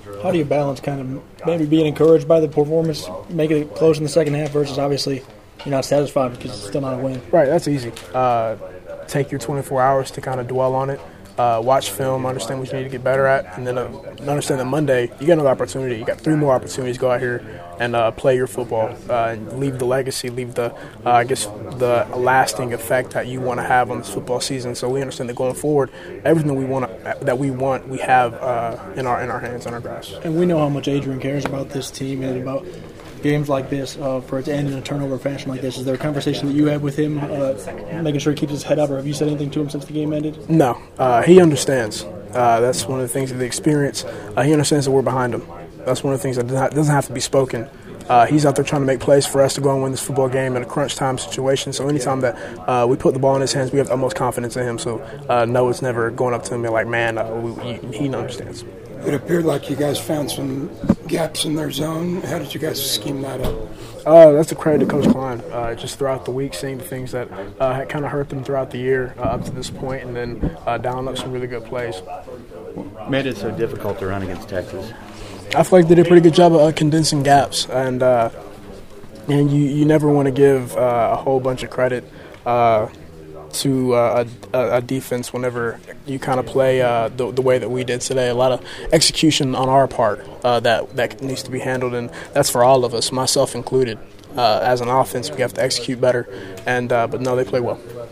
How do you balance kind of maybe being encouraged by the performance, making it close in the second half versus obviously you're not satisfied because it's still not a win? Right, that's easy. Take your 24 hours to kind of dwell on it, watch film, understand what you need to get better at, and then understand that Monday you got another opportunity. You got 3 more opportunities to go out here and play your football, and leave the legacy, leave the the lasting effect that you want to have on this football season. So we understand that going forward, everything we have in our hands, in our grasp. And we know how much Adrian cares about this team and about games like this, for it to end in a turnover fashion like this. Is there a conversation that you had with him, making sure he keeps his head up, or have you said anything to him since the game ended? No, he understands. That's one of the things of the experience. He understands that we're behind him. That's one of the things that doesn't have to be spoken. He's out there trying to make plays for us to go and win this football game in a crunch time situation. So anytime that we put the ball in his hands, we have the utmost confidence in him. So no, it's never going up to him and like, man, he understands. It appeared like you guys found some gaps in their zone. How did you guys scheme that up? That's a credit to Coach Klein. Just throughout the week, seeing the things that had kind of hurt them throughout the year up to this point, and then dialing up some really good plays. What made it so difficult to run against Texas? I feel like they did a pretty good job of condensing gaps, and you never want to give a whole bunch of credit to a defense whenever you kind of play the way that we did today. A lot of execution on our part that needs to be handled, and that's for all of us, myself included. As an offense, we have to execute better, but no, they play well.